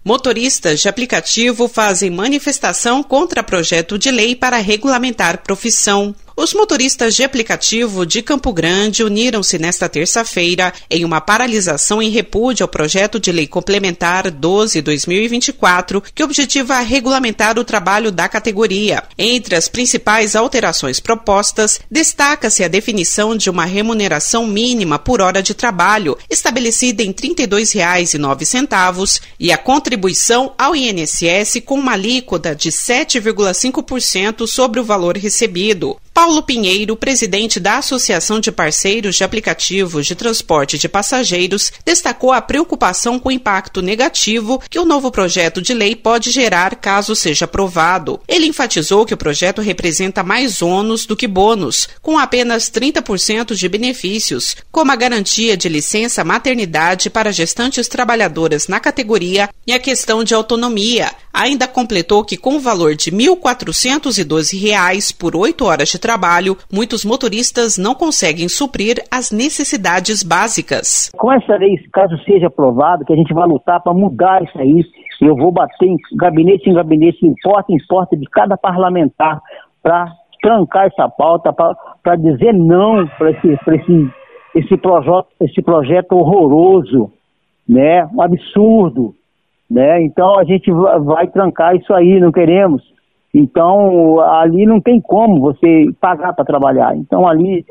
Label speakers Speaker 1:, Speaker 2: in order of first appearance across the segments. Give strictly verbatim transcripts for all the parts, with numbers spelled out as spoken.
Speaker 1: Motoristas de aplicativo fazem manifestação contra projeto de lei para regulamentar profissão. Os motoristas de aplicativo de Campo Grande uniram-se nesta terça-feira em uma paralisação em repúdio ao projeto de lei complementar doze barra dois mil e vinte e quatro, que objetiva regulamentar o trabalho da categoria. Entre as principais alterações propostas, destaca-se a definição de uma remuneração mínima por hora de trabalho, estabelecida em trinta e dois reais e nove centavos, e a contribuição ao I N S S com uma alíquota de sete vírgula cinco por cento sobre o valor recebido. Paulo Pinheiro, presidente da Associação de Parceiros de Aplicativos de Transporte de Passageiros, destacou a preocupação com o impacto negativo que o novo projeto de lei pode gerar caso seja aprovado. Ele enfatizou que o projeto representa mais ônus do que bônus, com apenas trinta por cento de benefícios, como a garantia de licença maternidade para gestantes trabalhadoras na categoria e a questão de autonomia. Ainda completou que com o valor de mil quatrocentos e doze reais por oito horas de trabalho, muitos motoristas não conseguem suprir as necessidades básicas.
Speaker 2: Com essa lei, caso seja aprovado, que a gente vai lutar para mudar isso aí, eu vou bater em gabinete em gabinete, em porta em porta de cada parlamentar, para trancar essa pauta, para dizer não para esse, esse, esse, projeto, esse projeto horroroso, né? Um absurdo. Né? Então a gente vai trancar isso aí, não queremos. Então ali não tem como você pagar para trabalhar. Então ali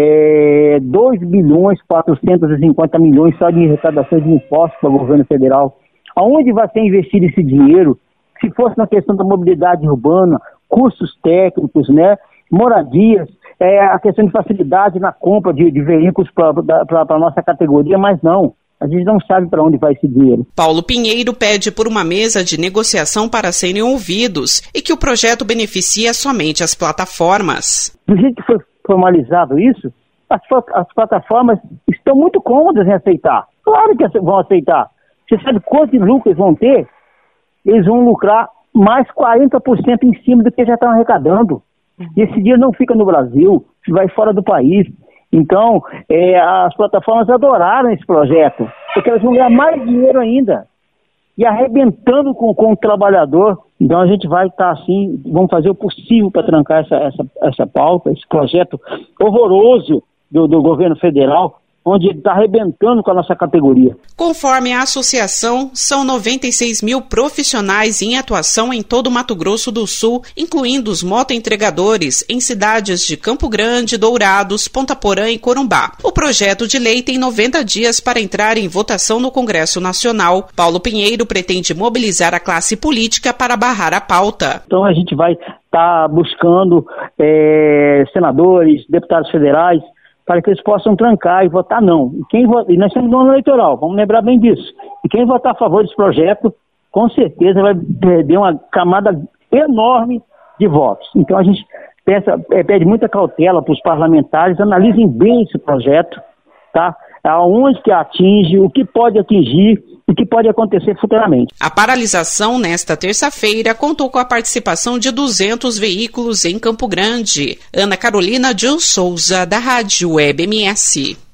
Speaker 2: é dois bilhões quatrocentos e cinquenta milhões só de arrecadação de impostos para o governo federal. Aonde vai ser investido esse dinheiro? Se fosse na questão da mobilidade urbana, cursos técnicos, né? Moradias, é, a questão de facilidade na compra de, de veículos para a nossa categoria, mas não. A gente não sabe para onde vai esse dinheiro.
Speaker 1: Paulo Pinheiro pede por uma mesa de negociação para serem ouvidos e que o projeto beneficia somente as plataformas.
Speaker 2: Do jeito que foi formalizado isso, as, as plataformas estão muito cômodas em aceitar. Claro que vão aceitar. Você sabe quantos lucros vão ter? Eles vão lucrar mais quarenta por cento em cima do que já estão arrecadando. E esse dinheiro não fica no Brasil, vai fora do país. Então, é, as plataformas adoraram esse projeto, porque elas vão ganhar mais dinheiro ainda, e arrebentando com, com o trabalhador. Então a gente vai estar tá, assim, vamos fazer o possível para trancar essa, essa, essa pauta, esse projeto horroroso do, do governo federal, onde está arrebentando com a nossa categoria.
Speaker 1: Conforme a associação, são noventa e seis mil profissionais em atuação em todo o Mato Grosso do Sul, incluindo os motoentregadores em cidades de Campo Grande, Dourados, Ponta Porã e Corumbá. O projeto de lei tem noventa dias para entrar em votação no Congresso Nacional. Paulo Pinheiro pretende mobilizar a classe política para barrar a pauta.
Speaker 2: Então a gente vai estar tá buscando é, senadores, deputados federais, para que eles possam trancar e votar não. E, quem vota, e nós estamos no ano eleitoral, vamos lembrar bem disso. E quem votar a favor desse projeto, com certeza vai perder uma camada enorme de votos. Então a gente pensa, é, pede muita cautela para os parlamentares, analisem bem esse projeto, tá? Aonde que atinge, o que pode atingir, o que pode acontecer futuramente.
Speaker 1: A paralisação nesta terça-feira contou com a participação de duzentos veículos em Campo Grande. Ana Carolina de Souza, da Rádio Web M S.